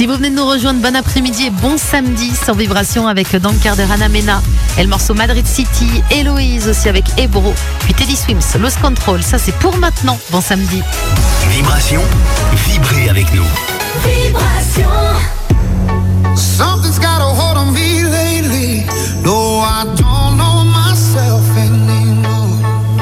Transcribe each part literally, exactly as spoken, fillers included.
vous venez de nous rejoindre, bon après-midi et bon samedi sur Vibration avec Dans le cœur de Hannah Mena et le morceau Madrid City, Héloïse aussi avec Ebro, puis Teddy Swims, Lost Control, ça c'est pour maintenant, bon samedi. Vibration, vibrez avec nous. Vibration. Something's got a hold on me lately. No, I don't know myself anymore.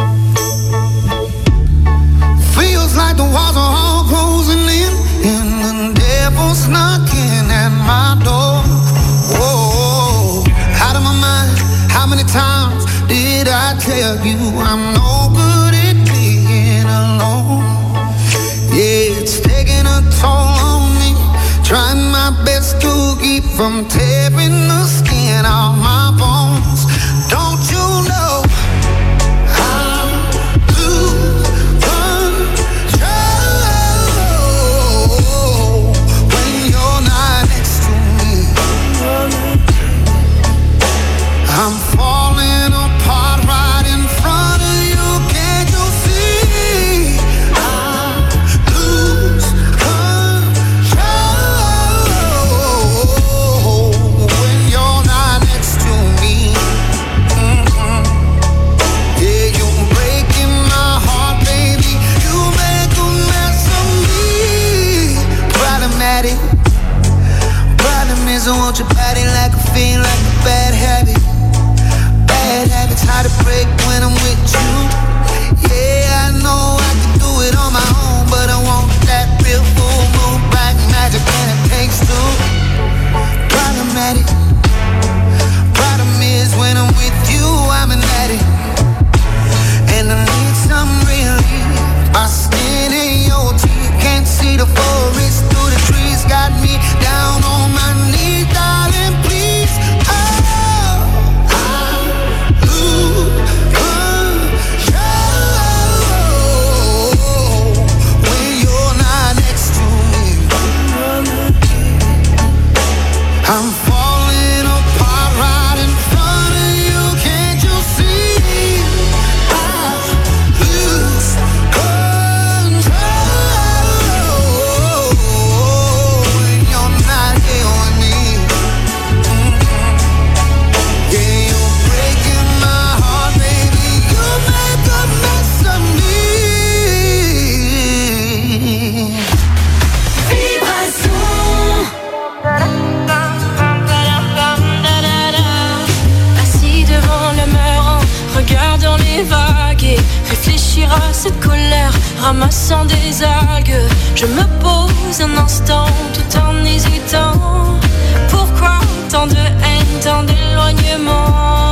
Feels like the walls are all closing in, and the devil's knocking at my door. Whoa, out of my mind. How many times did I tell you I'm no good at being alone? Yeah, it's taking a toll on me. Trying my best to keep from tearing the skin off my bones. Don't you know I lose control when you're not next to me? I'm falling apart right in front of you. Can't you see? I lose when you're not next to me. Mm-hmm. Yeah, you're breaking my heart, baby. You make a mess of me. Problematic. Problem is I want your body like a fiend, like a bad habit. Bad habits hard to break when I'm with you. Yeah, I know I can do it on my own, but I want that real full moon black magic, and it takes two. Problematic. Problem is when I'm with you, I'm an addict, and I need some relief. My skin in your teeth, can't see the forest through the trees. Got me down on my knees, darling, please. Oh, I lose control when you're not next to me. I'm falling apart right in front of you. Can't you see? I lose control when you're not here with me. Yeah, you're breaking my heart, baby. You make a mess of me. Vibration. Assis devant le mur en regardant les vagues et réfléchir à cette colère, ramassant des algues. Je me pose un instant tout en hésitant. Pourquoi tant de haine, tant d'éloignement?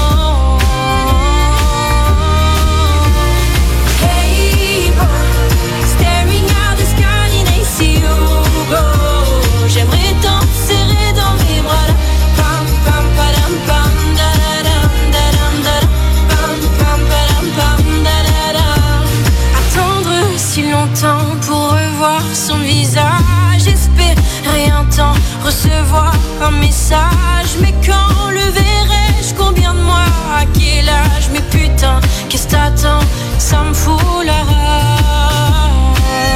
Hey bro, staring at the sky and I see you go. J'aimerais t'en serrer dans mes bras là. Pam pam padam pam da da dam da dam da dam. Pam pam padam pam da da dam. Attendre si longtemps pour revoir son visage, espérer un temps, recevoir un message. Mais quand le verrai-je, combien de mois, à quel âge? Mais putain, qu'est-ce que t'attends? Ça me fout la rage.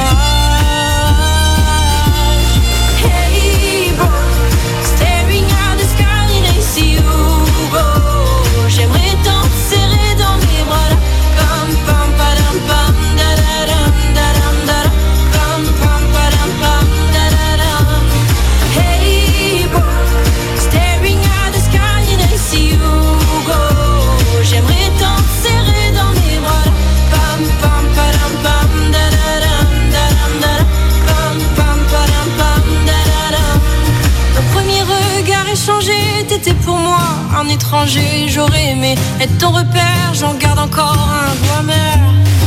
Hey bro, staring at the sky and I see you go. J'aimerais t'en serrer dans mes bras là. Pam pam padam pam da da dam da dam da dam. Pam pam padam pam da da dam. Hey bro, staring at the sky and I see you go. J'aimerais t'en serrer dans mes bras là. Pam pam padam pam da da dam da dam da dam. Pam pam padam pam da da dam. Mon premier regard échangé, t'étais pour moi un étranger. J'aurais aimé être ton repère, j'en garde encore un goût amer.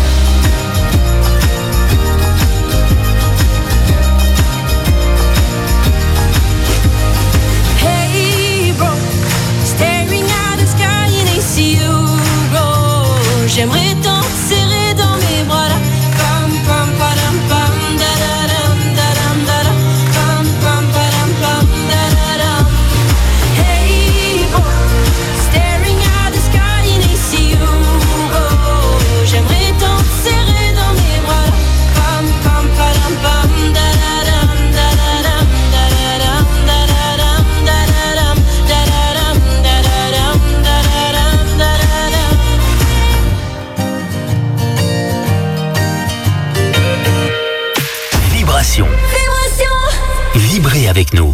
Hey bro, staring at the sky and I see you go. J'aimerais t'en serrer dans mes bras là. Pam pam padam pam da da dam da dam da dam. Pam pam padam pam da da dam. Hey bro, staring at the sky and I see you go. J'aimerais t'en serrer dans mes bras là. Pam pam padam pam da da dam da da dam da da avec nous.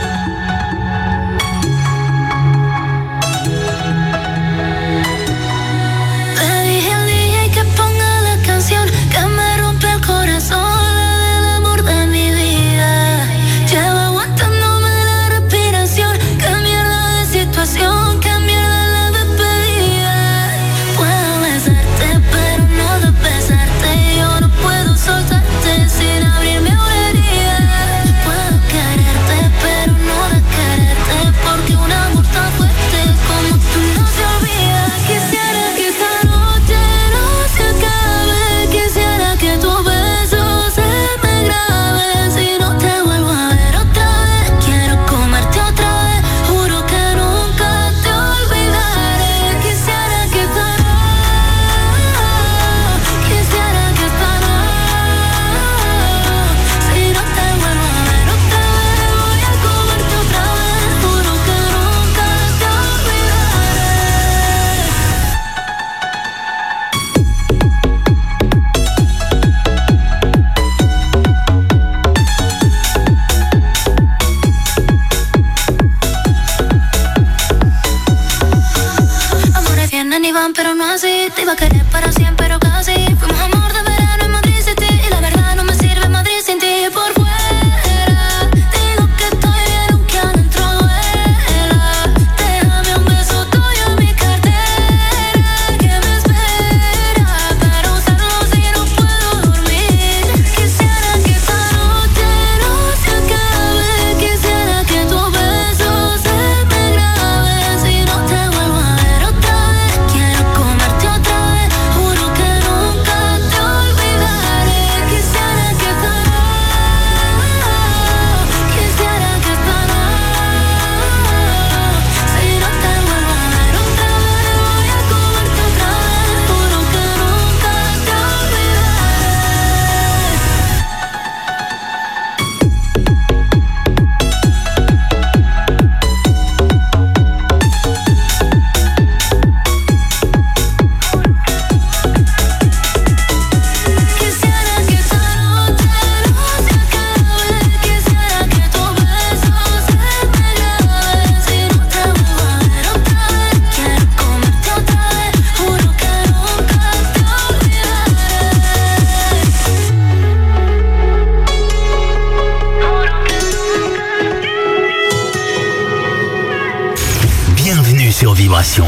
Pero no así, te iba a querer para siempre, pero casi. Fuimos amor de verano en Madrid City y la verdad no me sirve Madrid sin ti. Por fuera digo que estoy bien aunque adentro duela. Déjame un beso tuyo en mi cartera que me espera para usarlo si no puedo dormir. Quisiera que esta noche no se acabe. Quisiera que tus besos se me graben si no te vuelvo a ver otra vez. Quiero comerte otra vez, juro que nunca te olvidaré. Quisiera que esta noche, quisiera que esta noche, si no te vuelvo a ver otra vez, voy a comerte otra vez, juro que nunca te Quisiera que esta noche no se acabe. Quisiera que tus besos se me graben si no te vuelvo a ver otra vez. Quiero comerte otra vez, juro que nunca te olvidaré. Bienvenue sur Vibration.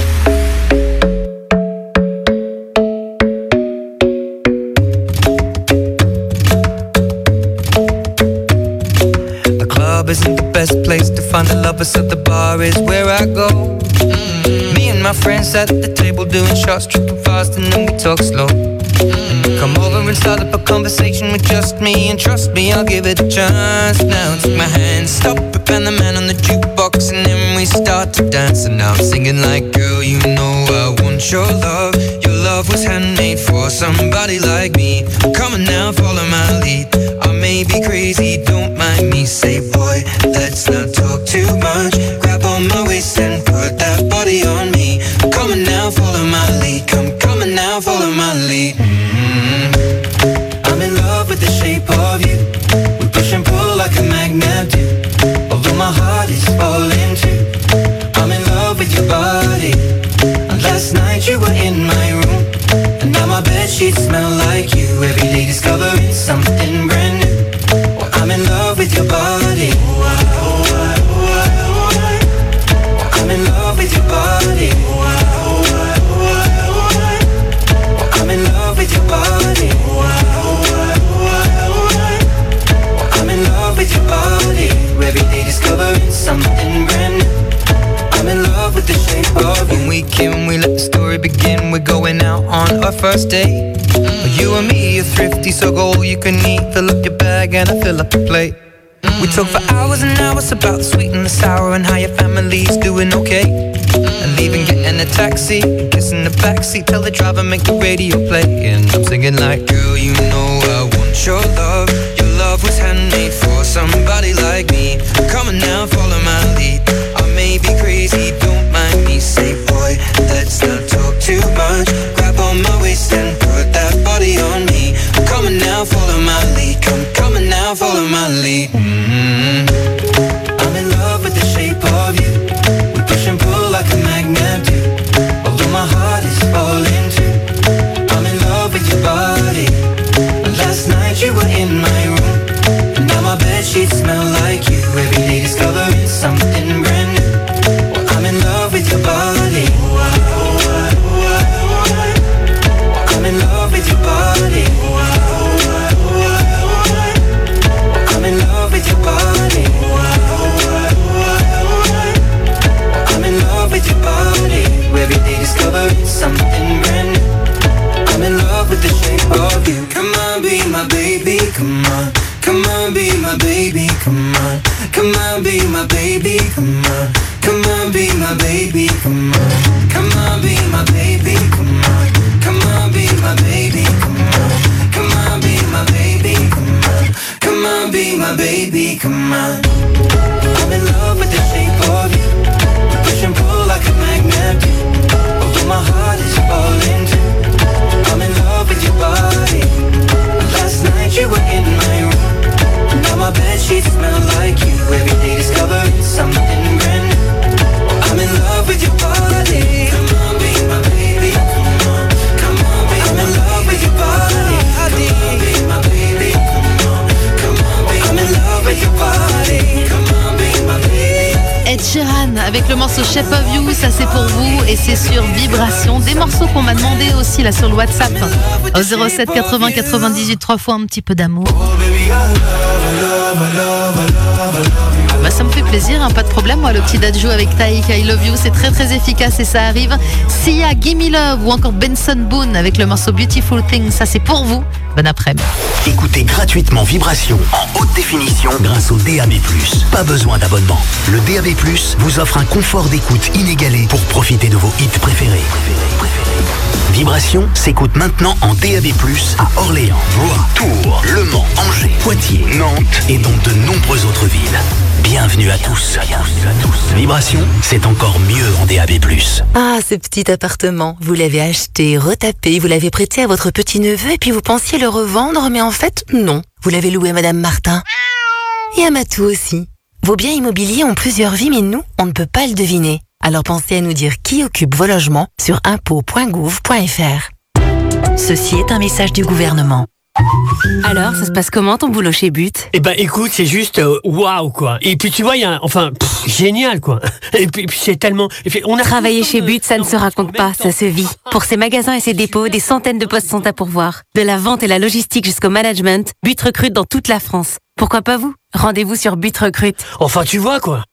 The club isn't the best place to find a lover, so the bar is where I go. Mm. Me and my friends at the table doing shots, tripping fast, and then we talk slow. And you come over and start up a conversation with just me, and trust me, I'll give it a chance. Now take my hand, stop it, and the man on the jukebox, and then we start to dance. And now I'm singing like, girl, you know I want your love. Your love was handmade for somebody like me. Come on now, follow my lead. I may be crazy, don't mind me. Say, boy, let's not talk too much. Grab on my waist and put that body on me. Come on now, follow my lead. Come, come on now, follow my lead. Mm-hmm. I'm in love with the shape of you. We push and pull like a magnet do. Although my heart is falling too. I'm in love with your body. And last night you were in my room, and now my bedsheets smell like you. Every day discovering something brand new. Well, I'm in love with your body. I'm in love with your body. I'm in love with your body. I'm in love with your body. Every day discovering something brand new. I'm in love with the shape of you. When we can, we let the story begin. We're going out on our first date. mm. You and me are thrifty, so go all you can eat. Fill up your bag and I fill up the plate. mm. We talk for hours and hours about the sweet and the sour, and how your family's doing okay. mm. And leaving, getting a taxi, kissing the backseat, tell the driver make the radio play. And I'm singing like, girl, you know I want your love. Your love was handmade for somebody like me. Come on now, follow my lead. I may be crazy, don't mind me. Say, boy, let's not talk too much. Grab on my waist and put that body on me. Come on now, follow my lead. Come, come on now, follow my lead. Mm-hmm. my baby, come on. Come on, be my baby, come on. Come on, be my baby, come on. Come on, be my baby, come on. Come on, be my baby, come on. Come on, be my baby, come on. Come on, be my baby, come on. I'm in love with the shape of you. Push and pull like a magnet. Although my heart is falling too. I'm in love with your body. Last night you were in my room. Now my bedsheets smell like you. Every day discovering something brand new. I'm in love with your body. Come on, be my baby. Come on, come on, be I'm in love with your body. Come on, be my baby. Come on, come on, be I'm in love with your body. Come on, be my baby. Ed Sheeran avec le morceau Shape of You, ça c'est pour vous et c'est sur Vibration. Des morceaux qu'on m'a demandé aussi là sur le WhatsApp au zéro sept quatre-vingts quatre-vingt-dix-huit trois fois un petit peu d'amour. Bah ça me fait plaisir, hein, pas de problème. Moi, le petit Dadju avec Taïk, I Love You, c'est très très efficace et ça arrive. Sia, Gimme Love ou encore Benson Boone avec le morceau Beautiful Thing, ça c'est pour vous. Bon après-midi. Écoutez gratuitement Vibration en haute définition grâce au D A B plus. Pas besoin d'abonnement. Le D A B plus vous offre un confort d'écoute inégalé pour profiter de vos hits préférés. Vibration s'écoute maintenant en D A B plus à Orléans, Blois, Tours, Le Mans, Angers, Poitiers, Nantes et dans de nombreuses autres villes. Bienvenue à tous. Vibration, c'est encore mieux en D A B plus. Ah, ce petit appartement, vous l'avez acheté, retapé, vous l'avez prêté à votre petit-neveu et puis vous pensiez le revendre, mais en fait, non. Vous l'avez loué à Madame Martin. Et à Matou aussi. Vos biens immobiliers ont plusieurs vies, mais nous, on ne peut pas le deviner. Alors pensez à nous dire qui occupe vos logements sur impôts point gouv point f r. Ceci est un message du gouvernement. Alors, ça se passe comment ton boulot chez But? Eh ben écoute, c'est juste waouh wow, quoi. Et puis tu vois, il y a un, enfin pff, génial quoi. Et puis, puis c'est tellement et puis, on a Travailler chez But, ça ne se raconte pas, ça se vit. Pour ses magasins et ses dépôts, des centaines de postes sont à pourvoir. De la vente et la logistique jusqu'au management, But recrute dans toute la France. Pourquoi pas vous? Rendez-vous sur But Recrute. Enfin tu vois quoi.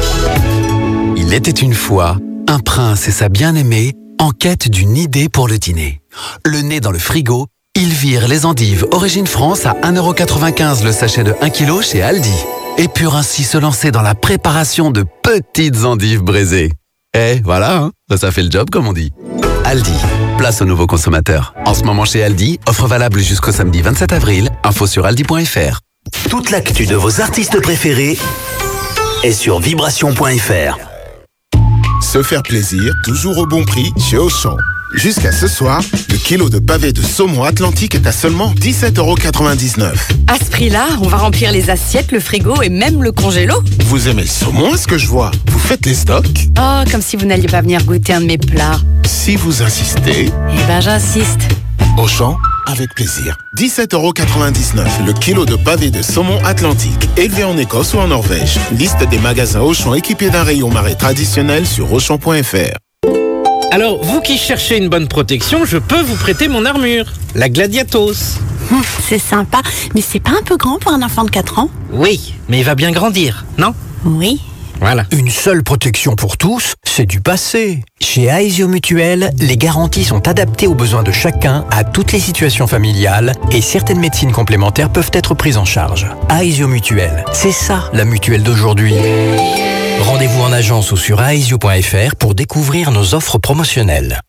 Il était une fois un prince et sa bien-aimée en quête d'une idée pour le dîner. Le nez dans le frigo, ils virent les endives Origine France à un euro quatre-vingt-quinze le sachet de un kilo chez Aldi et purent ainsi se lancer dans la préparation de petites endives braisées. Eh, voilà, hein, ça fait le job comme on dit. Aldi, place aux nouveaux consommateurs. En ce moment chez Aldi, offre valable jusqu'au samedi vingt-sept avril, info sur aldi point f r. Toute l'actu de vos artistes préférés est sur vibration point f r. Se faire plaisir, toujours au bon prix chez Auchan. Jusqu'à ce soir, le kilo de pavé de saumon Atlantique est à seulement dix-sept euros quatre-vingt-dix-neuf. À ce prix-là, on va remplir les assiettes, le frigo et même le congélo. Vous aimez le saumon, est-ce que je vois? Vous faites les stocks? Oh, comme si vous n'alliez pas venir goûter un de mes plats. Si vous insistez... Eh ben, j'insiste. Auchan, avec plaisir. dix-sept euros quatre-vingt-dix-neuf, le kilo de pavé de saumon Atlantique, élevé en Écosse ou en Norvège. Liste des magasins Auchan équipés d'un rayon marais traditionnel sur auchan point f r. Alors, vous qui cherchez une bonne protection, je peux vous prêter mon armure, la Gladiatos. Hum, c'est sympa, mais c'est pas un peu grand pour un enfant de quatre ans? Oui, mais il va bien grandir, non? Oui. Voilà. Une seule protection pour tous, c'est du passé. Chez Aesio Mutuel, les garanties sont adaptées aux besoins de chacun, à toutes les situations familiales, et certaines médecines complémentaires peuvent être prises en charge. Aesio Mutuel, c'est ça la mutuelle d'aujourd'hui. Rendez-vous en agence ou sur aesio point f r pour découvrir nos offres promotionnelles.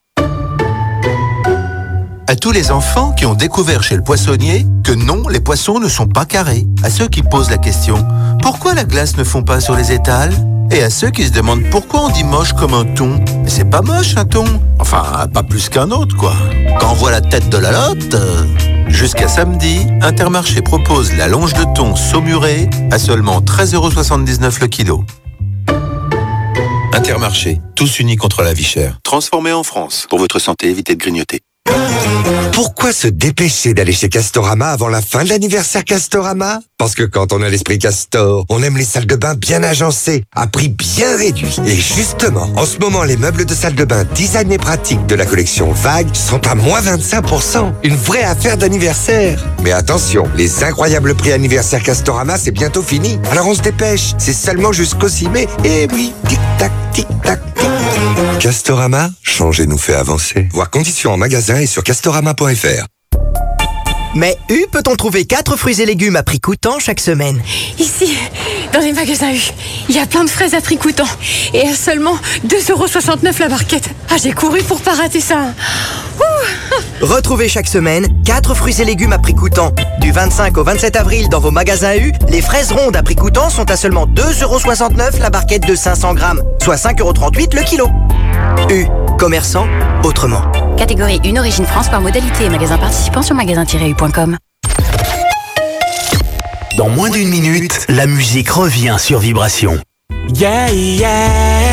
À tous les enfants qui ont découvert chez le poissonnier que non, les poissons ne sont pas carrés. À ceux qui posent la question « Pourquoi la glace ne fond pas sur les étals ?» Et à ceux qui se demandent pourquoi on dit moche comme un thon. Mais c'est pas moche un thon. Enfin, pas plus qu'un autre, quoi. Quand on voit la tête de la lotte... Euh... Jusqu'à samedi, Intermarché propose la longe de thon saumurée à seulement treize euros soixante-dix-neuf le kilo. Intermarché, tous unis contre la vie chère. Transformé en France. Pour votre santé, évitez de grignoter. Pourquoi se dépêcher d'aller chez Castorama avant la fin de l'anniversaire Castorama? Parce que quand on a l'esprit Castor, on aime les salles de bain bien agencées, à prix bien réduit. Et justement, en ce moment, les meubles de salle de bain design et pratique de la collection Vague sont à moins vingt-cinq pour cent. Une vraie affaire d'anniversaire. Mais attention, les incroyables prix anniversaire Castorama, c'est bientôt fini. Alors on se dépêche, c'est seulement jusqu'au six mai. Et oui, tic-tac, tic-tac, tic. Castorama, changer nous fait avancer. Voir conditions en magasin et sur castorama point f r. Mais U peut-on trouver quatre fruits et légumes à prix coûtant chaque semaine? Ici, dans les magasins U, il y a plein de fraises à prix coûtant. Et à seulement deux euros soixante-neuf la barquette. Ah, j'ai couru pour pas rater ça. Ouh. Retrouvez chaque semaine quatre fruits et légumes à prix coûtant. Du vingt-cinq au vingt-sept avril dans vos magasins U, les fraises rondes à prix coûtant sont à seulement deux euros soixante-neuf la barquette de cinq cents grammes, soit cinq euros trente-huit le kilo. U, commerçant autrement. Catégorie une Origine France par modalité et magasin participant sur magasin tiret u point com. Dans moins d'une minute, la musique revient sur Vibration. Yeah, yeah.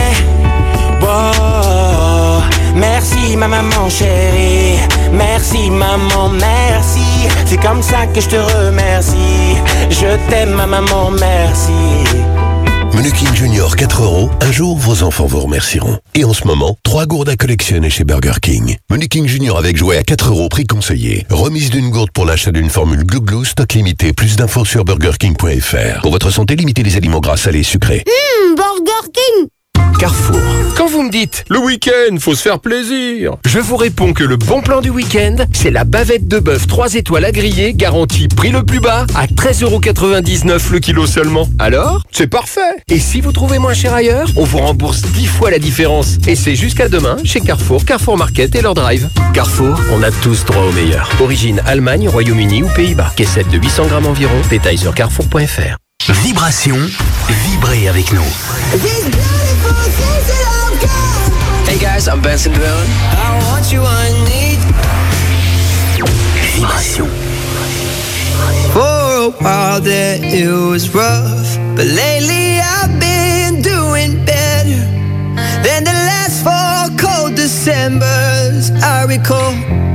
Wow. Merci ma maman chérie. Merci maman, merci. C'est comme ça que je te remercie. Je t'aime ma maman, merci. Menu King Junior quatre euros, un jour vos enfants vous remercieront. Et en ce moment, trois gourdes à collectionner chez Burger King. Menu King Junior avec jouet à quatre euros, prix conseillé. Remise d'une gourde pour l'achat d'une formule Glou Glou, stock limité. Plus d'infos sur burger king point f r. Pour votre santé, limitez les aliments gras, salés et sucrés. Hum, Burger King. Carrefour. Quand vous me dites, le week-end, faut se faire plaisir, je vous réponds que le bon plan du week-end, c'est la bavette de bœuf trois étoiles à griller, garantie prix le plus bas, à treize euros quatre-vingt-dix-neuf le kilo seulement. Alors, c'est parfait. Et si vous trouvez moins cher ailleurs, on vous rembourse dix fois la différence. Et c'est jusqu'à demain chez Carrefour, Carrefour Market et leur drive. Carrefour, on a tous droit au meilleur. Origine Allemagne, Royaume-Uni ou Pays-Bas. Caissette de huit cents grammes environ. Détails sur carrefour point f r. Vibration, vibrez avec nous. Hey guys, I'm Benson Boone. I want you, I need. Vibration. For a while there it was rough, but lately I've been doing better than the last four cold Decembers I recall.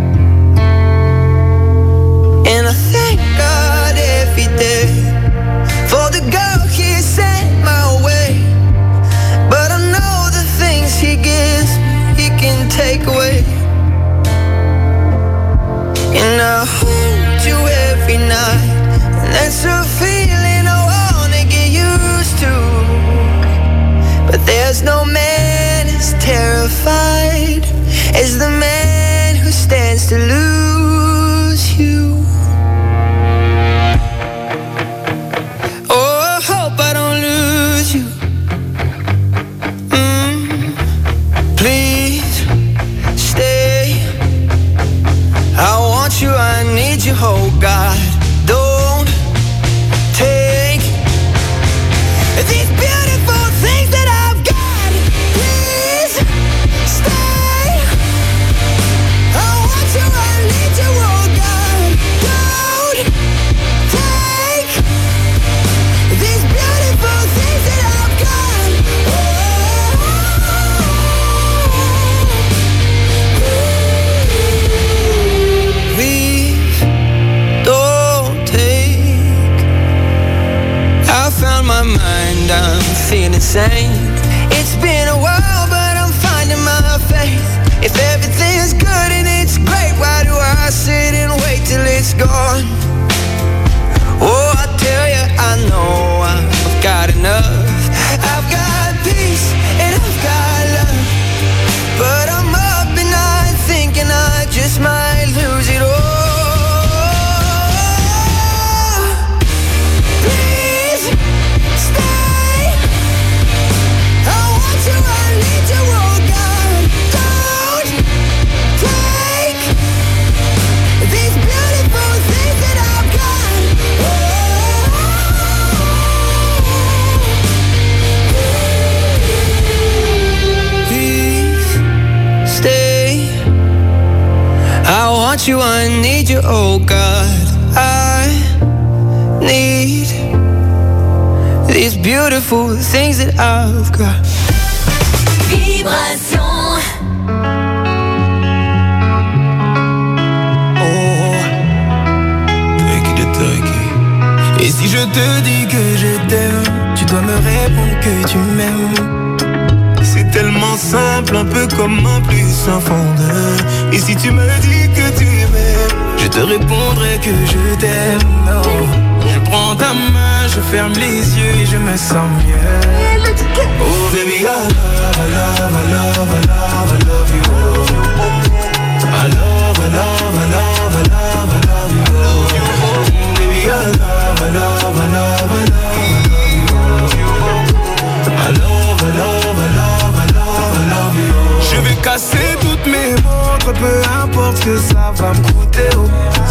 And I thank God every day for the girl he sent my way. But I know the things he gives, he can take away. And I hold you every night, and that's a feeling I wanna get used to. But there's no man as terrified as the man who stands to lose you. Oh, I hope I don't lose you. Please stay. I want you, I need you, oh God. Don't take these beautiful things that I've got. Please stay. I want you, I need you, oh God. Don't take these beautiful things that I've got. My mind, I'm feeling sane. It's been a while, but I'm finding my faith. If everything's good and it's great, why do I sit and wait till it's gone? Oh, I tell you, I know I've got enough. I've got peace and I've got love, but I'm up at night thinking I just might lose it all. I want you, I need you, oh God. I need these beautiful things that I've got. Vibration. Oh, Turkey de Turkey. Et si je te dis que je t'aime, tu dois me répondre que tu m'aimes. C'est tellement simple, un peu comme un plus un fond de. Et si tu me dis que tu m'aimes, je te répondrai que je t'aime. Oh. Je prends ta main, je ferme les yeux et je me sens mieux. Oh baby, I love, I love, I love, I love, I love you. I love, I love, I love, I love, I love you. importe ce que ça va me coûter, oh.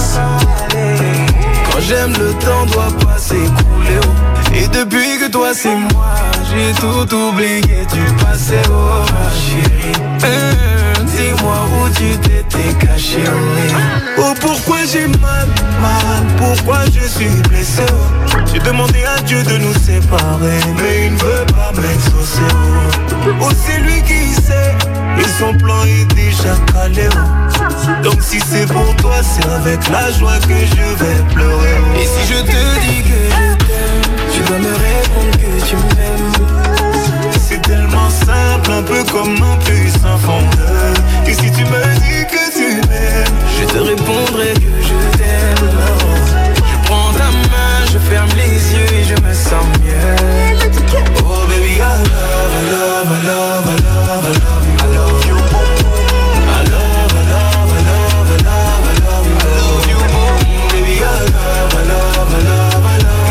Quand j'aime, le temps doit pas s'écouler, oh. Et depuis que toi c'est moi, j'ai tout oublié du passé, oh ma chérie. Hum, dis-moi où tu t'étais caché, oh. Oh pourquoi j'ai mal, mal, pourquoi je suis blessé, oh. J'ai demandé à Dieu de nous séparer, mais il ne veut pas m'exaucer, oh. Oh c'est lui qui sait, et son plan est déjà calé, oh. Donc si c'est pour toi, c'est avec la joie que je vais pleurer, oh. Et si je te dis que je t'aime, tu dois me répondre que tu m'aimes. C'est tellement simple, un peu comme un puce sans fondeur. Et si tu me dis que tu m'aimes, je te répondrai que je t'aime. Je prends ta main, je ferme les yeux et je me sens mieux. Oh baby, I love, I love, I love, I love, I love you, I love you. I love, I love, I love, I love, I love you, I love you. Baby, I love, I love, I love, I love.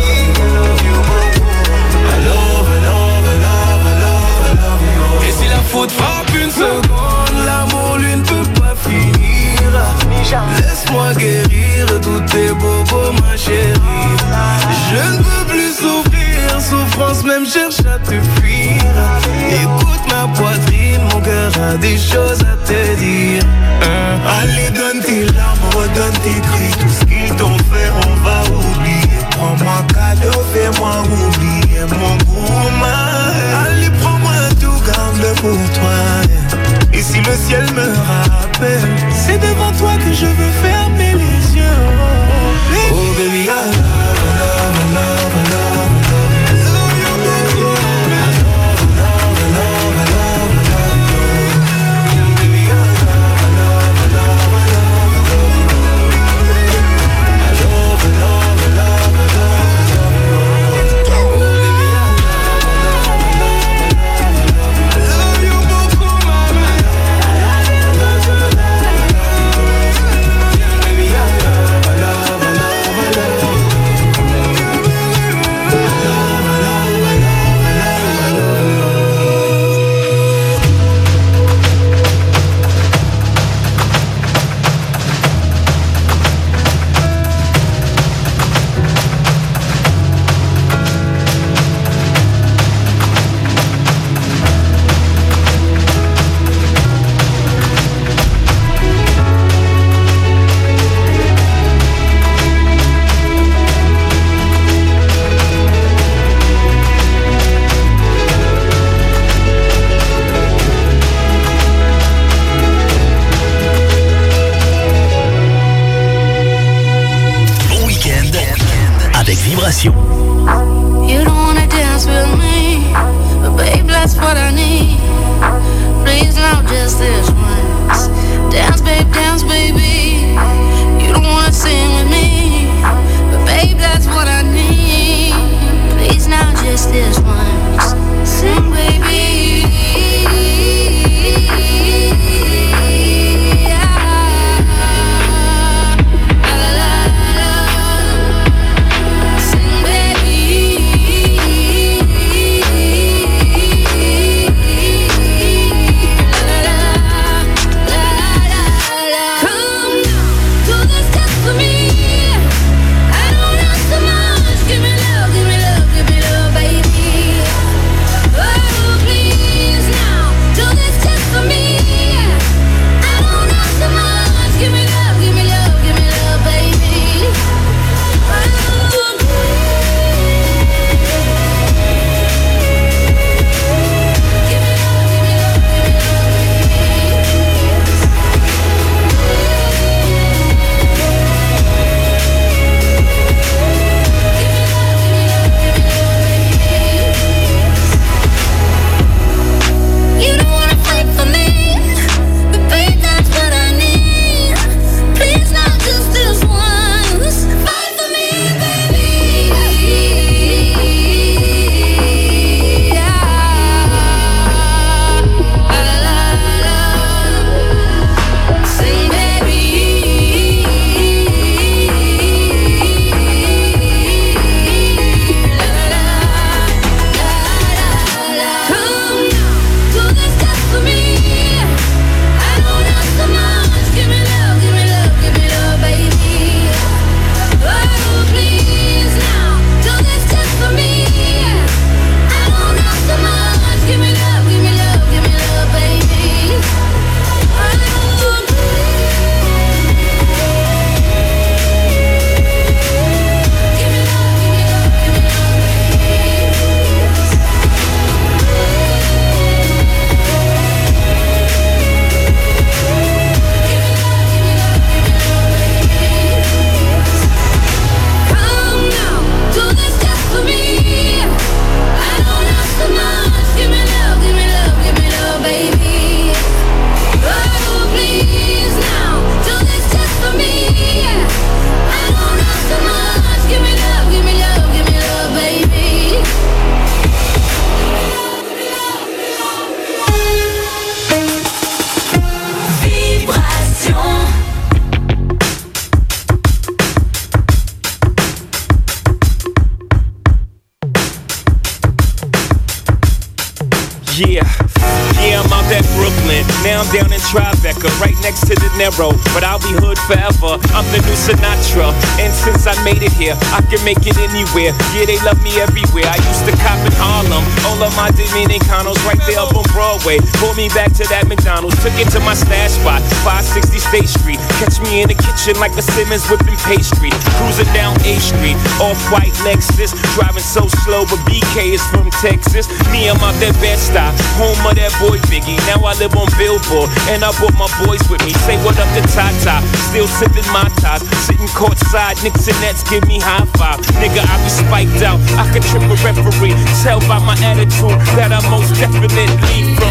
Faute frappe une seconde, l'amour lui ne peut pas finir. Laisse-moi guérir tous tes bobos ma chérie. Je ne peux plus souffrir, souffrance même cherche à te fuir. Écoute ma poitrine, mon cœur a des choses à te dire. hein? Allez donne tes larmes, redonne tes cris. Tout ce qu'ils t'ont fait on va oublier. Prends-moi cadeau, fais-moi oublier mon goût. Allez prends-moi tout, garde-le pour toi. Et si le ciel me rappelle, c'est devant toi que je veux fermer les yeux. Oh baby, I love, I love, I love, I love. You don't wanna dance with me, but babe, that's what I need. Please, not just this once. Dance, babe, dance, baby. You don't wanna sing with me, but babe, that's what I need. Please, not just this once. Sing, baby. Sing, baby. Yeah, yeah, I'm out at Brooklyn. Now I'm down in Tribeca, right next to the Narrow. But I'll be hood forever. I'm the new Sinatra. And since I made it here, I can make it anywhere. Yeah, they love me everywhere. I used to cop in Harlem. All of my Dominicanos right there up on Broadway. Pulled me back to that McDonald's. Took it to my stash spot, five sixty State Street. Catch me in the kitchen like a Simmons whipping pastry. Cruising down A Street, off-white Lexus. Driving so slow, but B K is from Texas. Me, I'm out that Bed-Stuy, home of that boy Biggie. Now I live on Billboard, and I brought my boys with me. Say what up to Tata, still sipping my ties. Sitting courtside, Knicks and Nets give me high five. Nigga, I be spiked out, I could trip a referee. Tell by my attitude that I most definitely from.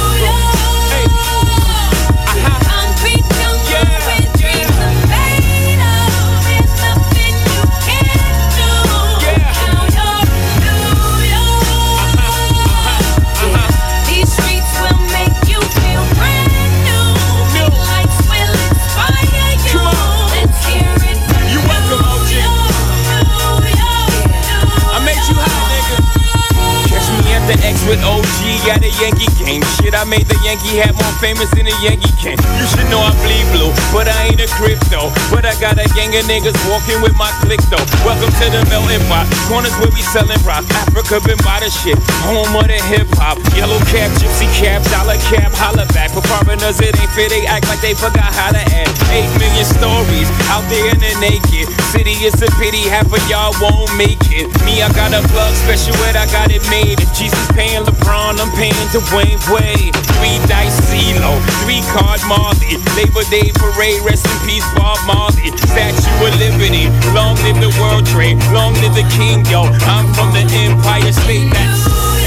The X with O G at a Yankee game. Shit, I made the Yankee hat more famous than a Yankee can. You should know I bleed blue, but I ain't a crypto. But I got a gang of niggas walking with my click though. Welcome to the melting pot. Corners where we selling rock. Africa been by the shit. Home of the hip hop. Yellow cap, gypsy cap, dollar cap, holla back. For foreigners it ain't fair, they act like they forgot how to act. Eight million stories out there in the naked city. It's a pity half of y'all won't make it. Me, I got a plug special ed, I got it made. If Jesus paying LeBron, I'm paying Dwayne Wade. Three dice CeeLo, three card Marley. Labor Day parade, rest in peace Bob Marley. Statue of Liberty, long live the World Trade, long live the King, yo. I'm from the Empire State, that's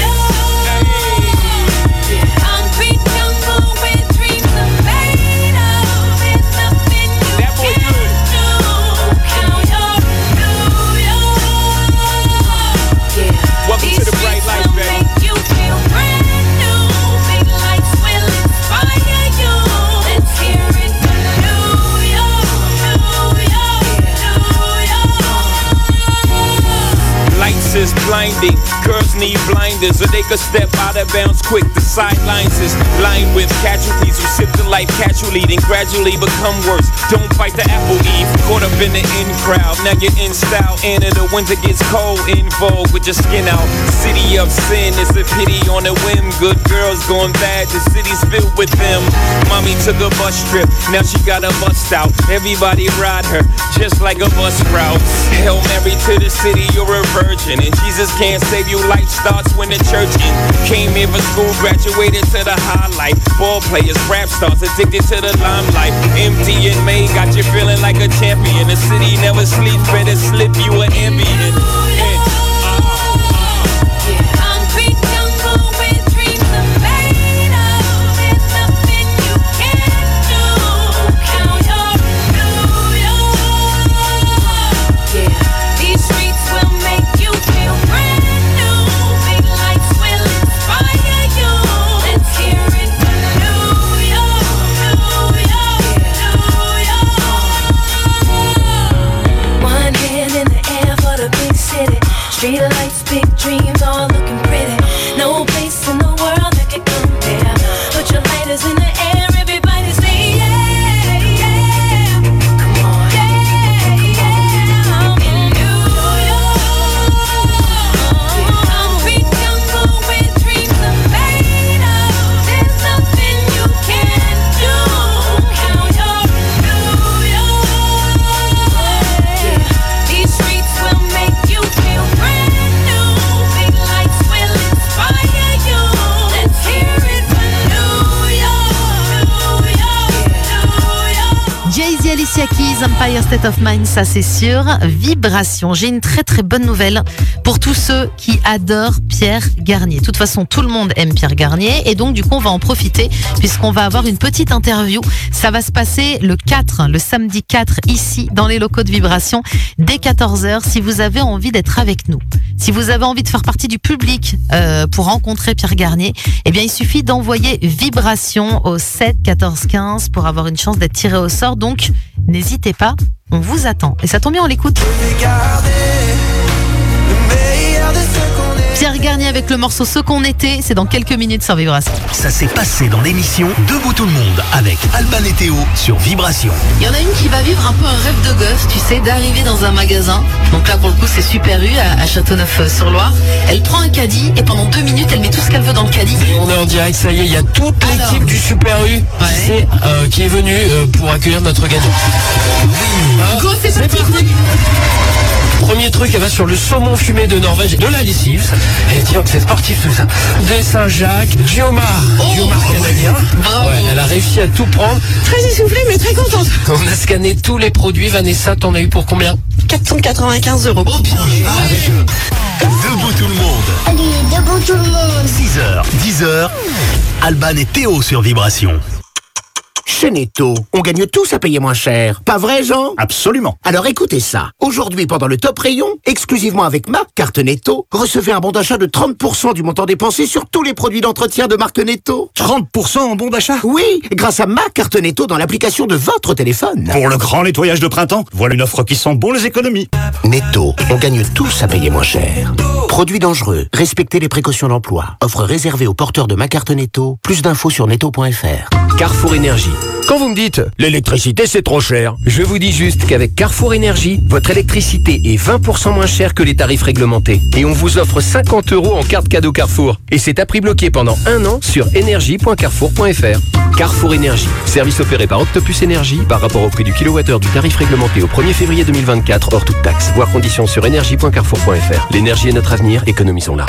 is blinding. Girls need blinders, or they could step out of bounds quick. The sidelines is lined with casualties who sip the life casually, then gradually become worse. Don't fight the apple eve, caught up in the in crowd. Now you're in style, and in the winter gets cold. In vogue with your skin out. City of sin, it's a pity on a whim. Good girls going bad, the city's filled with them. Mommy took a bus trip, now she got a bust out. Everybody ride her, just like a bus route. Hail Mary to the city, you're a virgin. And Jesus can't save you, life starts when the church ends. Came here for school, graduated to the highlight. Ball players, rap stars, addicted to the limelight. Empty in May, got you feeling like a champion. The city never sleeps, better slip you an ambient. Yeah. Street lights, big dreams, all looking pretty. No place in the world that could compare. Put your lighters in the air, everybody say yeah, yeah. Come on, yeah, yeah. I'm in New York. Concrete jungle where dreams are made of. There's nothing you can't do. Count your New York. Yeah. These streets will make you feel brand. Jay-Z, Alicia Keys, Empire State of Mind, ça c'est sûr. Vibration. J'ai une très très bonne nouvelle pour tous ceux qui adorent Pierre Garnier. De toute façon, tout le monde aime Pierre Garnier et donc du coup on va en profiter puisqu'on va avoir une petite interview. Ça va se passer le quatre, le samedi quatre ici dans les locaux de Vibration dès quatorze heures. Si vous avez envie d'être avec nous, si vous avez envie de faire partie du public euh, pour rencontrer Pierre Garnier, eh bien il suffit d'envoyer Vibration au sept quatorze quinze pour avoir une chance d'être tiré au sort. Donc n'hésitez pas, on vous attend. Et ça tombe bien, on l'écoute. Pierre Garnier avec le morceau Ce qu'on était, c'est dans quelques minutes sur Vibration. Ça s'est passé dans l'émission Debout tout le monde avec Alban et Théo sur Vibration. Il y en a une qui va vivre un peu un rêve de gosse, tu sais, d'arriver dans un magasin. Donc là, pour le coup, c'est Super U à, à Châteauneuf-sur-Loire. Elle prend un caddie et pendant deux minutes, elle met tout ce qu'elle veut dans le caddie. On est en direct, ça y est, il y a toute l'équipe du Super U ouais. qui, c'est, euh, qui est venue euh, pour accueillir notre gagnant. Oui. Go, c'est, c'est parti. parti. Premier truc, elle va sur le saumon fumé de Norvège, de la lessive. Elle dit que c'est sportif tout ça. Des Saint-Jacques, Giomar, oh Giomar canadien. Ouais, elle a réussi à tout prendre. Très essoufflée mais très contente. On a scanné tous les produits. Vanessa, t'en as eu pour combien? quatre cent quatre-vingt-quinze euros. Oh, bien. Debout tout le monde. Allez, debout tout le monde. six heures, dix heures. Alban et Théo sur Vibration. Chez Netto, on gagne tous à payer moins cher. Pas vrai, Jean? Absolument. Alors écoutez ça. Aujourd'hui, pendant le top rayon, exclusivement avec ma carte Netto, recevez un bon d'achat de trente pour cent du montant dépensé sur tous les produits d'entretien de marque Netto. trente pour cent en bon d'achat? Oui, grâce à ma carte Netto dans l'application de votre téléphone. Pour le grand nettoyage de printemps, voilà une offre qui sent bon les économies. Netto, on gagne tous à payer moins cher. Produits dangereux, respectez les précautions d'emploi. Offre réservée aux porteurs de ma carte Netto. Plus d'infos sur netto point f r. Carrefour Énergie. Quand vous me dites « l'électricité c'est trop cher », je vous dis juste qu'avec Carrefour Énergie, votre électricité est vingt pour cent moins chère que les tarifs réglementés. Et on vous offre cinquante euros en carte cadeau Carrefour. Et c'est à prix bloqué pendant un an sur énergie point carrefour point f r. Carrefour Énergie. Service opéré par Octopus Énergie par rapport au prix du kilowattheure du tarif réglementé au premier février deux mille vingt-quatre hors toute taxe. Voir conditions sur énergie point carrefour point f r. L'énergie est notre avenir, économisons-la.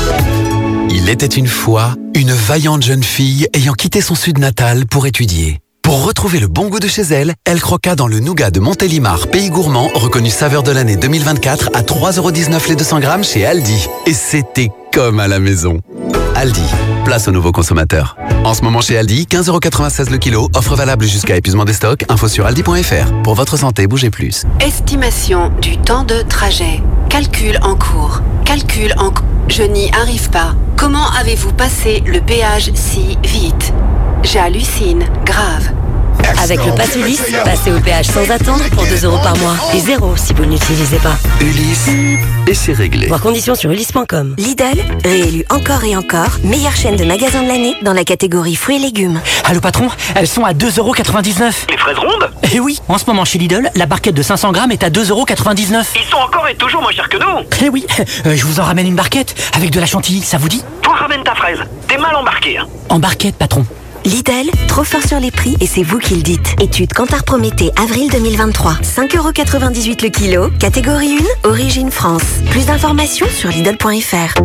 Il était une fois une vaillante jeune fille ayant quitté son sud natal pour étudier. Pour retrouver le bon goût de chez elle, elle croqua dans le nougat de Montélimar, pays gourmand, reconnu saveur de l'année deux mille vingt-quatre à trois euros dix-neuf les deux cents grammes chez Aldi. Et c'était comme à la maison. Aldi, place aux nouveaux consommateurs. En ce moment chez Aldi, quinze euros quatre-vingt-seize le kilo, offre valable jusqu'à épuisement des stocks, info sur aldi point f r. Pour votre santé, bougez plus. Estimation du temps de trajet. Calcul en cours. Calcul en cours. Je n'y arrive pas. Comment avez-vous passé le péage si vite? J'hallucine, grave. Avec le Pass Ulysse, passez au péage sans attendre pour deux euros par mois. Et zéro si vous ne l'utilisez pas. Ulysse, et c'est réglé. Voir conditions sur ulysse point com. Lidl, réélu encore et encore, meilleure chaîne de magasins de l'année dans la catégorie fruits et légumes. Allô patron, elles sont à deux euros quatre-vingt-dix-neuf. Les fraises rondes? Eh oui, en ce moment chez Lidl, la barquette de cinq cents grammes est à deux euros quatre-vingt-dix-neuf. Ils sont encore et toujours moins chers que nous. Eh oui, euh, je vous en ramène une barquette avec de la chantilly, ça vous dit? Toi ramène ta fraise, t'es mal embarqué. Hein. En barquette patron. Lidl, trop fort sur les prix et c'est vous qui le dites. Étude Kantar Prométhée, avril deux mille vingt-trois. cinq euros quatre-vingt-dix-huit le kilo, catégorie un, origine France. Plus d'informations sur lidl point f r.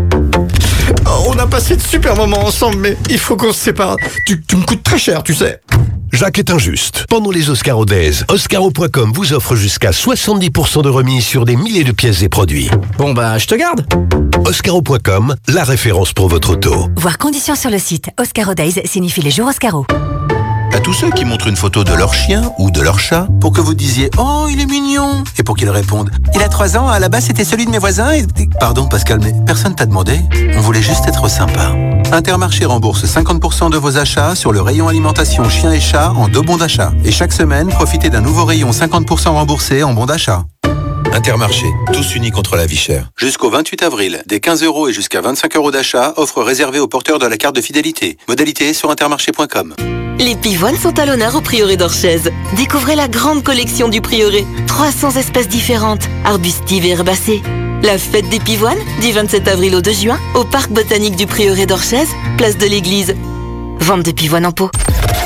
Oh, on a passé de super moments ensemble, mais il faut qu'on se sépare. Tu, tu me coûtes très cher, tu sais. Jacques est injuste. Pendant les Oscaro Days, Oscaro point com vous offre jusqu'à soixante-dix pour cent de remise sur des milliers de pièces et produits. Bon bah, je te garde. Oscaro point com, la référence pour votre auto. Voir conditions sur le site. Oscaro Days signifie les jours Oscaro. À tous ceux qui montrent une photo de leur chien ou de leur chat pour que vous disiez « Oh, il est mignon !» et pour qu'ils répondent « Il a trois ans, à la base c'était celui de mes voisins et... » Pardon Pascal, mais personne t'a demandé. On voulait juste être sympa. Intermarché rembourse cinquante pour cent de vos achats sur le rayon alimentation chien et chat en deux bons d'achat. Et chaque semaine, profitez d'un nouveau rayon cinquante pour cent remboursé en bons d'achat. Intermarché, tous unis contre la vie chère. Jusqu'au vingt-huit avril, des quinze euros et jusqu'à vingt-cinq euros d'achat, offre réservée aux porteurs de la carte de fidélité. Modalité sur intermarché point com. Les pivoines sont à l'honneur au Prieuré d'Orchez. Découvrez la grande collection du Prieuré. trois cents espèces différentes, arbustives et herbacées. La fête des pivoines, du vingt-sept avril au deux juin, au Parc Botanique du Prieuré d'Orchez, place de l'Église. Vente de pivoines en pot.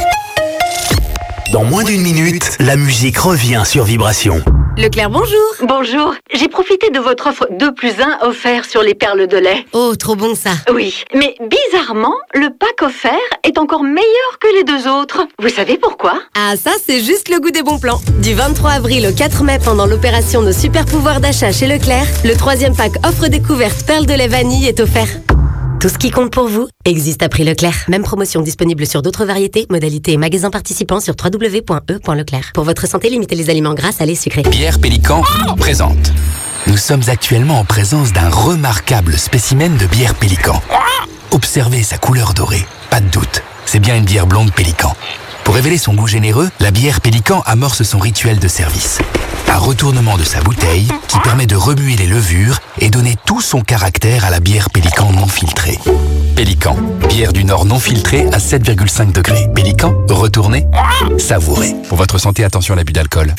Dans moins d'une minute, la musique revient sur Vibration. Leclerc, bonjour. Bonjour. J'ai profité de votre offre deux plus un offert sur les perles de lait. Oh, trop bon ça. Oui, mais bizarrement, le pack offert est encore meilleur que les deux autres. Vous savez pourquoi? Ah, ça, c'est juste le goût des bons plans. Du vingt-trois avril au quatre mai, pendant l'opération de super pouvoir d'achat chez Leclerc, le troisième pack offre découverte perles de lait vanille est offert. Tout ce qui compte pour vous existe à prix Leclerc. Même promotion disponible sur d'autres variétés, modalités et magasins participants sur w w w point e point leclerc. Pour votre santé, limitez les aliments gras, salés, sucrés. Bière Pélican présente. Nous sommes actuellement en présence d'un remarquable spécimen de bière Pélican. Observez sa couleur dorée. Pas de doute, c'est bien une bière blonde Pélican. Pour révéler son goût généreux, la bière Pélican amorce son rituel de service. Un retournement de sa bouteille qui permet de remuer les levures et donner tout son caractère à la bière Pélican non filtrée. Pélican, bière du Nord non filtrée à sept virgule cinq degrés. Pélican, retournez, savourez. Pour votre santé, attention à l'abus d'alcool.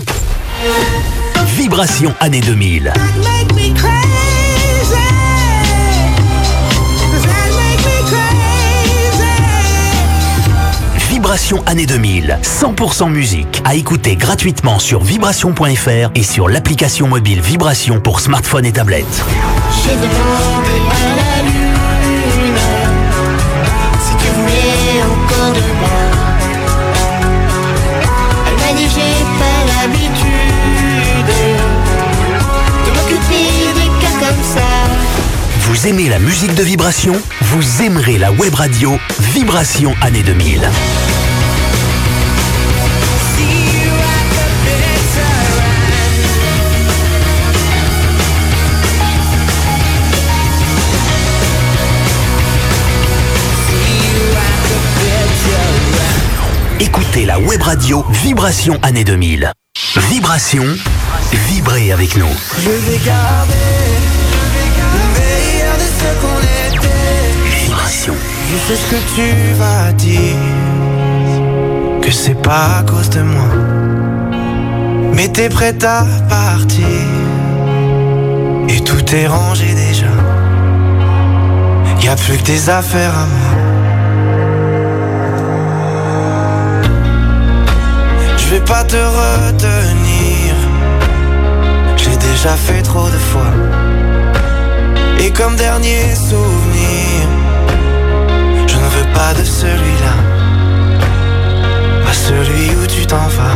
Vibration année deux mille. Vibration année deux mille, cent pour cent musique, à écouter gratuitement sur vibration point f r et sur l'application mobile Vibration pour smartphone et tablette. J'ai demandé à la lune si tu voulais encore de moi. Elle m'a dit j'ai pas l'habitude de m'occuper des cas comme ça. Vous aimez la musique de Vibration? Vous aimerez la web radio Vibration année deux mille. Écoutez la web radio Vibration année deux mille. Vibration, vibrez avec nous. Je vais garder le meilleur de ce qu'on était. Vibration. Je sais ce que tu vas dire, que c'est pas à cause de moi, mais t'es prête à partir et tout est rangé déjà. Y'a plus que tes affaires à moi. Je vais pas te retenir, j'ai déjà fait trop de fois. Et comme dernier souvenir, je ne veux pas de celui-là, pas celui où tu t'en vas.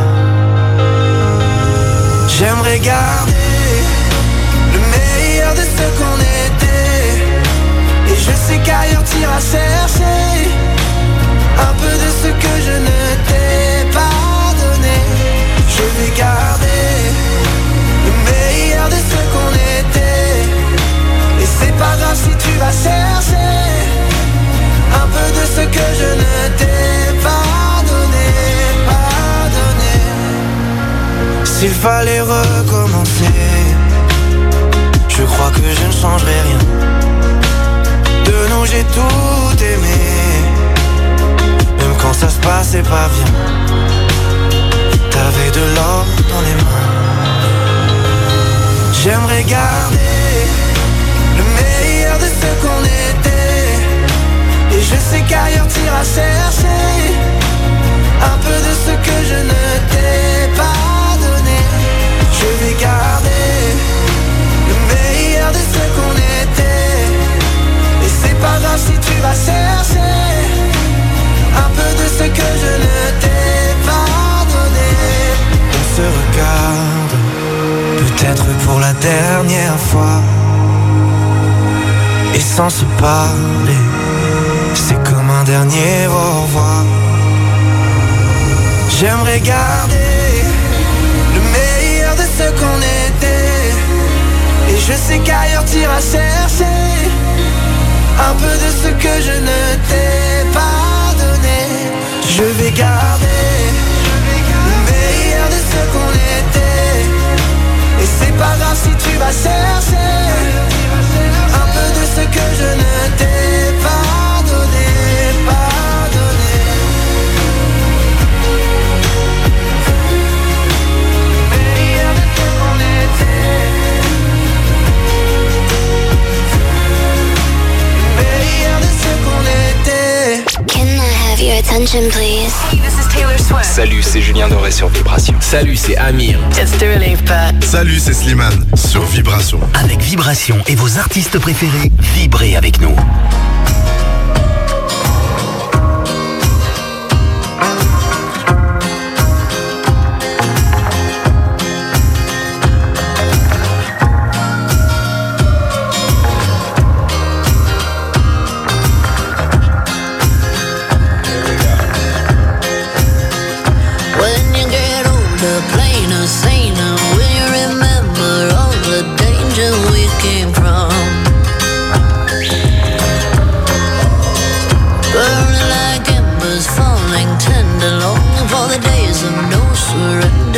J'aimerais garder le meilleur de ce qu'on était, et je sais qu'ailleurs t'iras chercher un peu de ce que je ne t'ai pas. Je vais garder le meilleur de ce qu'on était, et c'est pas grave si tu vas chercher un peu de ce que je ne t'ai pas donné, pas donné. S'il fallait recommencer, je crois que je ne changerai rien. De nous j'ai tout aimé, même quand ça se passait pas bien. T'avais de l'or dans les mains. J'aimerais garder le meilleur de ce qu'on était, et je sais qu'ailleurs t'iras chercher un peu de ce que je ne t'ai pas donné. Je vais garder le meilleur de ce qu'on était, et c'est pas grave si tu vas chercher un peu de ce que je ne t'ai pas donné. On se regarde, peut-être pour la dernière fois, et sans se parler, c'est comme un dernier au revoir. J'aimerais garder le meilleur de ce qu'on était, et je sais qu'ailleurs t'iras chercher un peu de ce que je ne t'ai pas donné. Je vais garder le meilleur de ce qu'on était, et c'est pas grave si tu vas chercher un peu de ce que je ne t'ai pas donné, pas donné. Le meilleur de ce qu'on était, le meilleur de ce qu'on était. Can I have your attention please? Hey, this is Taylor Swift. Salut, c'est Julien Doré sur Vibration. Salut, c'est Amir. It's Dua Lipa. Salut, c'est Slimane sur Vibration. Avec Vibration et vos artistes préférés, vibrez avec nous.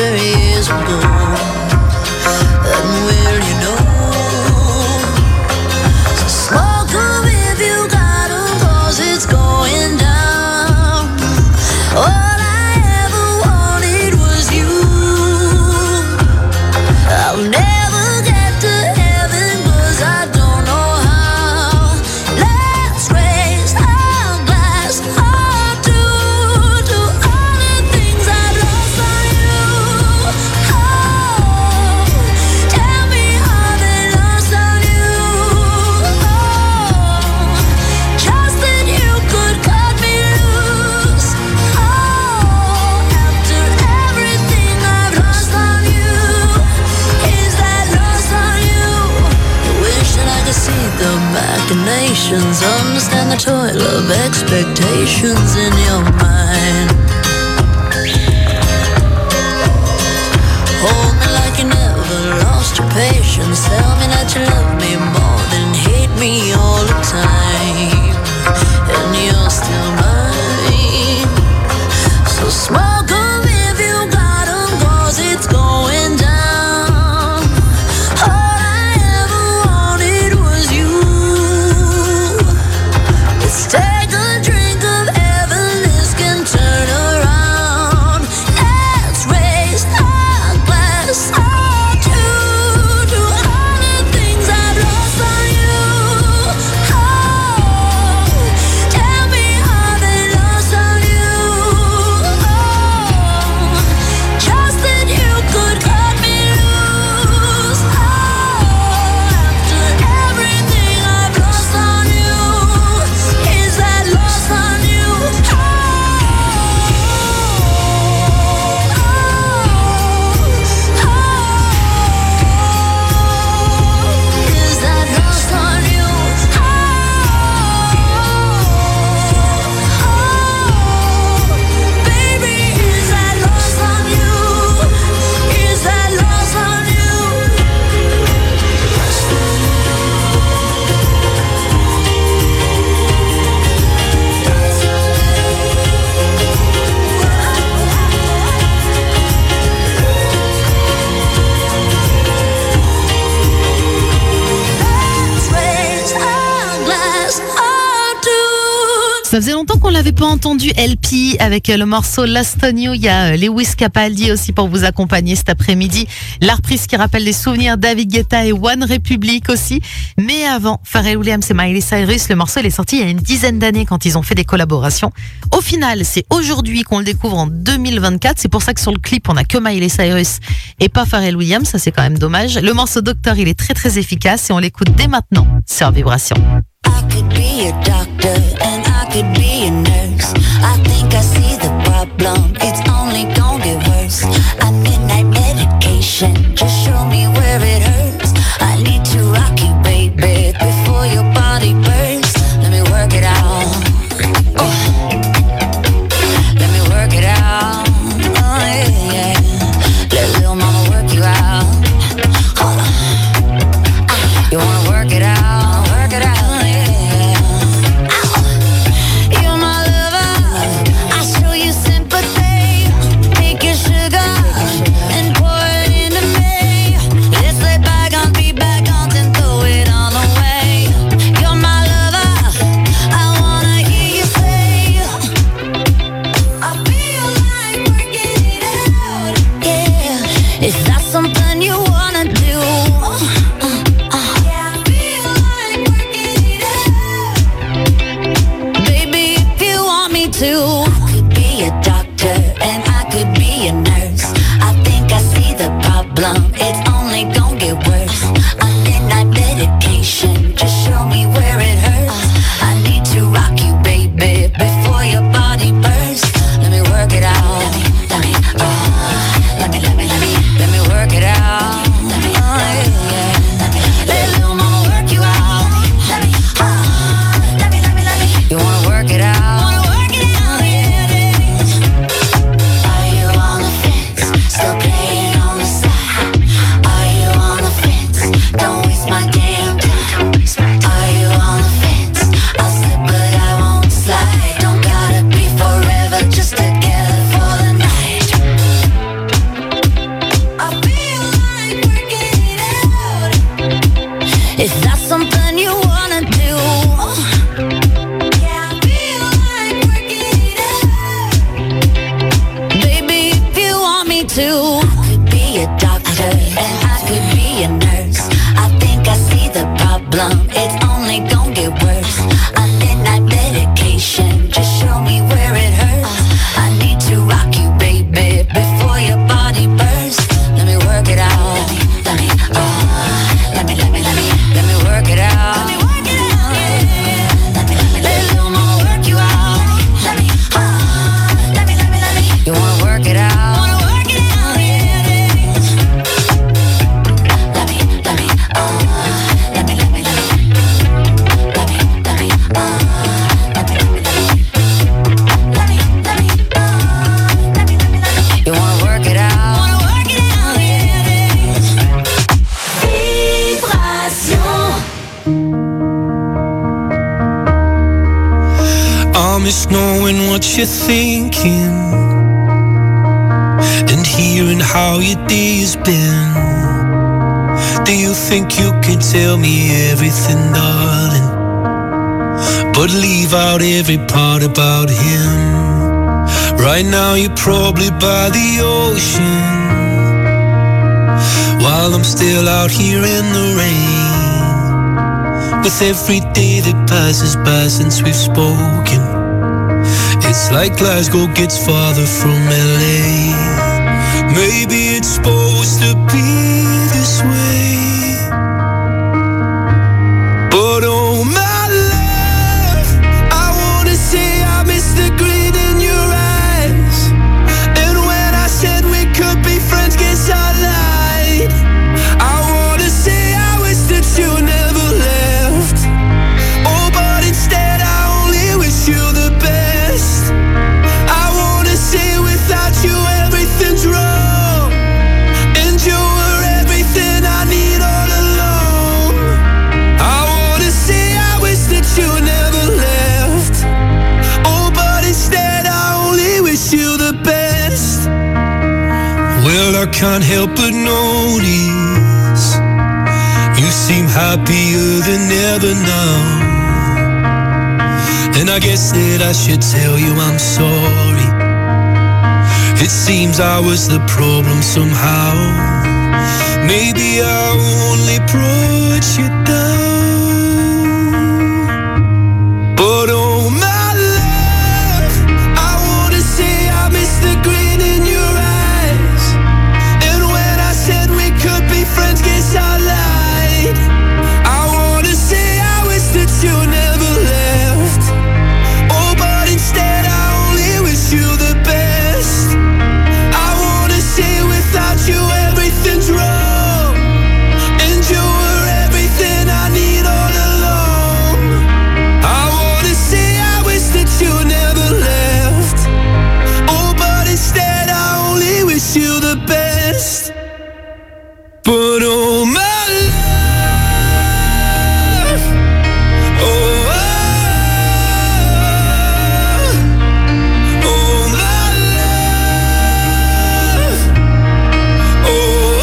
very years ago. And will you know? So smoke 'em if you got 'em, 'cause it's going down. All I ever wanted was you. I'll never get to heaven 'cause I don't know how. Let's raise our glass or two to all the things I've lost on you. Oh, tell me how they lost on you. Oh, just that you could cut me loose. Oh, after everything I've lost on you, is that lost on you? I wish that I could see the machinations, understand the toil of expectations in your mind. Hold me like you never lost your patience. Tell me that you love me more than hate me all the time. And you're still mine. So smoke 'em if you got 'em, 'cause it's going down. All I ever wanted was you. Let's take a drink of heaven, this can turn around. Let's raise our glass or two to all the things I've lost on you. Oh, tell me how they lost on you. Oh, just that you could cut me loose. Oh, after everything I've lost on you, is that lost on you? Is that lost on you? Baby, is that lost on you? Is that lost on you? Let's raise our glass or two. Ça faisait longtemps qu'on l'avait pas entendu, L P, avec le morceau Lost on You. Il y a Lewis Capaldi aussi pour vous accompagner cet après-midi. La reprise qui rappelle les souvenirs, David Guetta et One Republic aussi. Mais avant, Pharrell Williams et Miley Cyrus, le morceau il est sorti il y a une dizaine d'années quand ils ont fait des collaborations. Au final, c'est aujourd'hui qu'on le découvre en deux mille vingt-quatre. C'est pour ça que sur le clip, on a que Miley Cyrus et pas Pharrell Williams. Ça, c'est quand même dommage. Le morceau Doctor, il est très très efficace et on l'écoute dès maintenant sur Vibration. I could be a doctor and I could be a nurse. I think I see the problem, it's only gonna get worse. I midnight medication, just show me where it hurts. I need to rock you, baby, before your body bursts. Let me work it out. Oh. Let me work it out. Oh yeah, yeah. Let little mama work you out. Hold on. Ah, you wanna work it out? Work it out. Is that something you wanna do? Uh, uh. Yeah, I feel like working it out. Baby, if you want me to, I could be a doctor and I could be a nurse. I think I see the problem, it's only gonna get worse. A midnight medication, just show me where it hurts. I need to rock you, baby, before your body bursts. Let me work it out. Let me, let me, uh, let me, let me, let me, let me work it out. what you're thinking and hearing how your day has been. Do you think you can tell me everything, darling, but leave out every part about him? Right now you're probably by the ocean, while I'm still out here in the rain. With every day that passes by since we've spoken, it's like Glasgow gets farther from L A. Maybe it's supposed to be this way, but oh my love, I wanna say I miss the grin in your eyes. And when I said we could be friends, guess I lied. I wanna say I wish that you never left. Oh, but instead I only wish you the best. I wanna say without you everything's wrong, and you were everything I need all along. I wanna say I wish that you never left. Oh, but instead I only wish you the best. Well, I can't help but notice you seem happier than ever now, and I guess that I should tell you I'm sorry. It seems I was the problem somehow. Maybe I only brought you down, but oh my love, I wanna say I miss the grin in your eyes. And when I said we could be friends, guess I lied. I wanna say I wish that you never left. Oh, but instead I only wish you the best. I wanna say without you everything's wrong, and you were everything I need all along. I wanna say I wish that you never left. Oh, but instead I only wish you the best. But oh my love, oh, oh, oh my love, oh,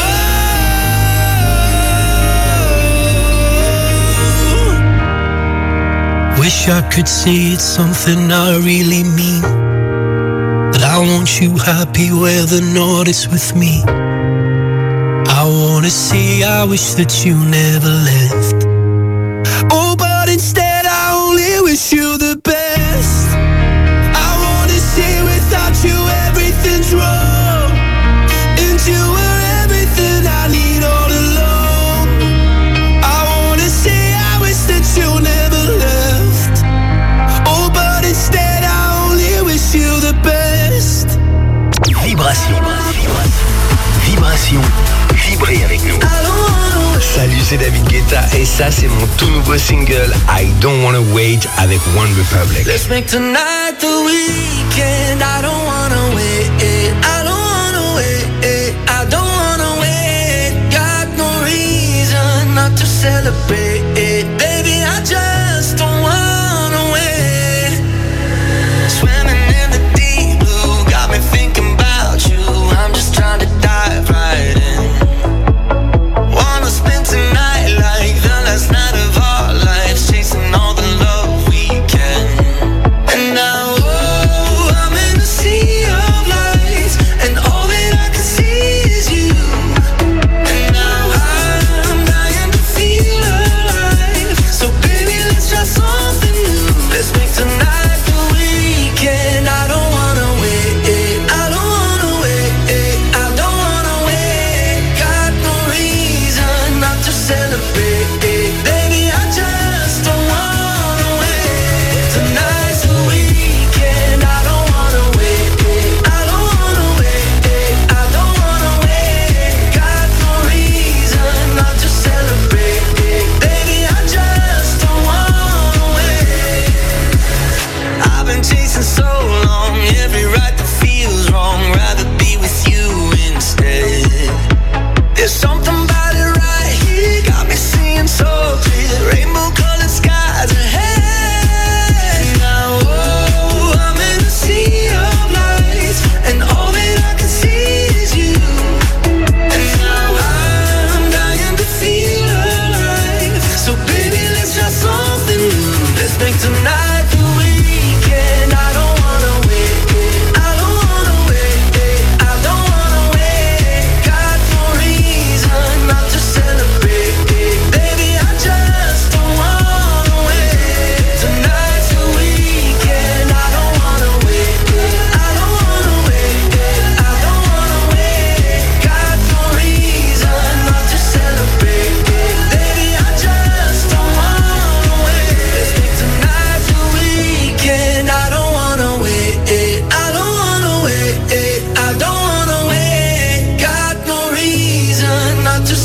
oh. Wish I could say it's something I really mean, that I want you happy where the north is with me. I wanna say I wish that you never left. Oh, but instead I only wish you the best. I wanna say without you everything's wrong, and you were everything I need all along. I wanna say I wish that you never left. Oh, but instead I only wish you the best. Vibration. Vibration. Vibrez avec nous. Salut, c'est David Guetta et ça c'est mon tout nouveau single I Don't Wanna Wait avec One Republic. Let's make tonight the weekend. I don't wanna wait. I don't wanna wait. I don't wanna wait. Got no reason not to celebrate. Baby, I just don't wanna wait. Swimming in the deep blue got me thinking about you. I'm just trying to dive right in. Wanna spend tonight like the last night of our lives, chasing all the love we can. And now, oh, I'm in a sea of lights, and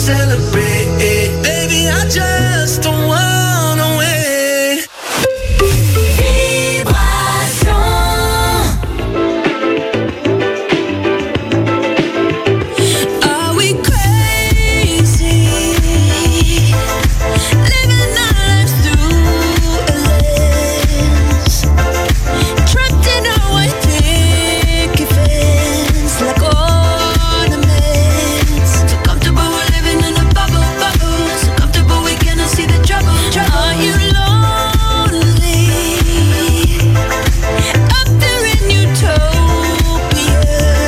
celebrate. Baby, I just don't wanna wait. Are we crazy? Living our lives through a lens, trapped in our white picket fence, like ornaments. So comfortable we're living in a bubble, bubble. So comfortable we cannot see the trouble, trouble. Are you lonely? Up there in utopia,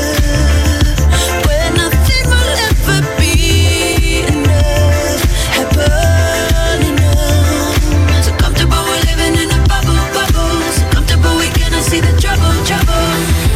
where nothing will ever be enough, happen enough. So comfortable we're living in a bubble, bubble. So comfortable we cannot see the trouble, trouble.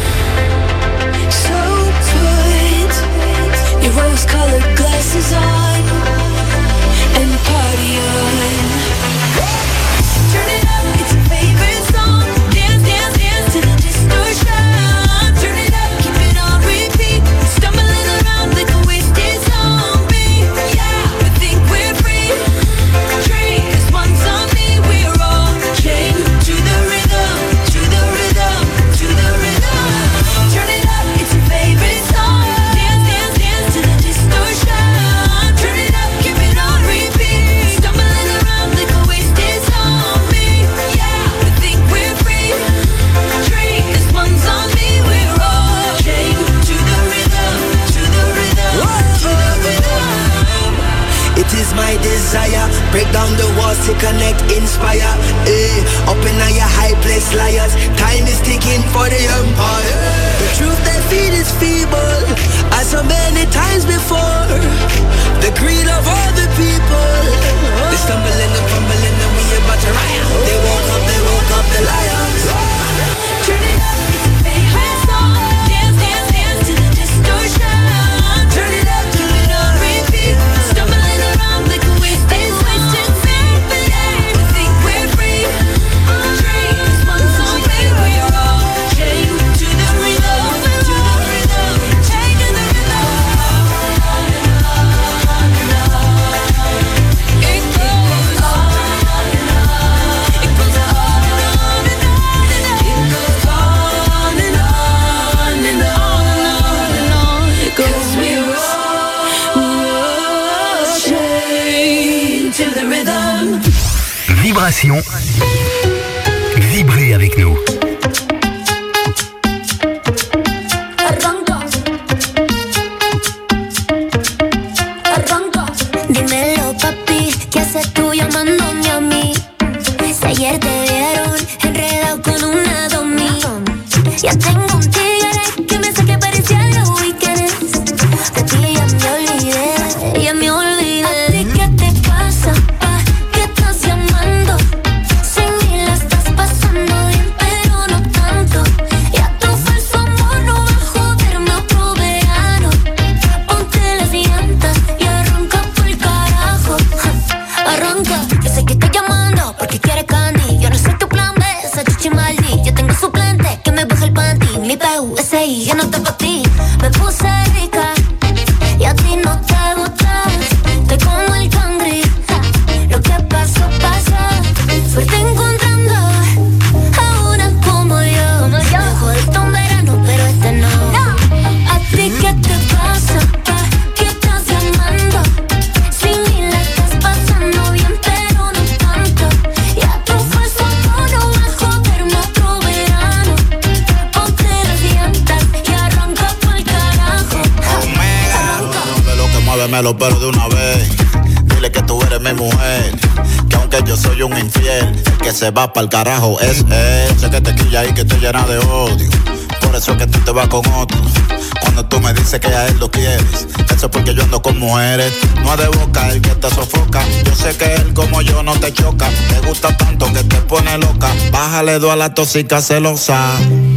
So put your rose-colored glasses on and party on. Turn it up, it's your favorite song. Dance, dance, dance to the distortion. Turn it up, keep it on repeat. Stumbling around like a wasted zombie. Yeah, we think we're free. Drink, 'cause one's on me. We're all chained to the rhythm, to the rhythm, to the rhythm. Turn it up, it's your favorite song. Dance, dance, dance to the distortion. Turn it up, keep it on repeat. Stumbling around like a wasted zombie. Yeah, we think we're free. Drink, 'cause one's on me. We're all chained to the rhythm, to the rhythm, to the rhythm. It is my desire, break down the walls to connect, inspire. Eh, up in your high place, liars. Time is ticking for the empire. The truth they feed is feeble, as so many times before. The greed of all the people. They stumbling and fumbling and we about to riot. They woke up, they woke up the lions. Turn it up, it's your favorite song. Dance, dance, dance to the distortion. Turn it up, keep it on repeat. Stumbling around like a wasted, wasted thing. Yeah, we think we're free. Drink, 'cause one's on me. We're all chained to the rhythm, to the rhythm, chained to the rhythm. It goes on and on. It goes on and on and on and on. It goes on and on and on and on. It goes we're all chained to the rhythm. Vibration. Vibrez avec nous. Arranca, arranca. Dímelo, papi, ¿qué haces tú llamándome a mí? Si ayer te vieron enredado con una domi. Ya tengo un tigre que me saque parecía los weekends. De ti ya me olvidé, ya me olvidé. ¿A ti qué te pasa, pa? ¿Qué estás llamando? Sin mí la estás pasando bien, pero no tanto. Ya tu falso amor no va a joderme otro verano. Ponte las llantas y arranca por el carajo. Ja, arranca, yo sé que estoy llamando porque quieres candy. Yo no soy tu plan B, esa chichi maldi. Yo tengo suplente que me baja el panty. Mi P U S I, ya no está pa' ti. Me puse rica y a ti no te gusta. Estoy como el cangri. Ja, lo que pasó, pasó. Suerte encontrando a una como yo. Me jodiste un verano, pero este no. ¿A ti qué te pasa, pa? ¿Qué estás llamando? Sin mí la estás pasando bien, pero no tanto. Ya tu falso amor no va a joderme otro verano. Ponte las llantas y arranca pa'l carajo. De lo que muéveme los pelos de una vez. Dile que tú eres mi mujer, que aunque yo soy un infiel, el que se va pa'l carajo es él. Sé que te quilla y que te llena de odio, por eso es que tú te vas con otro. Cuando tú me dices que a él lo quieres, eso es porque yo ando con mujeres. No es de boca el que te sofoca, yo sé que él como yo no te choca. Te gusta tanto que te pone loca, bájale dos a la tóxica celosa.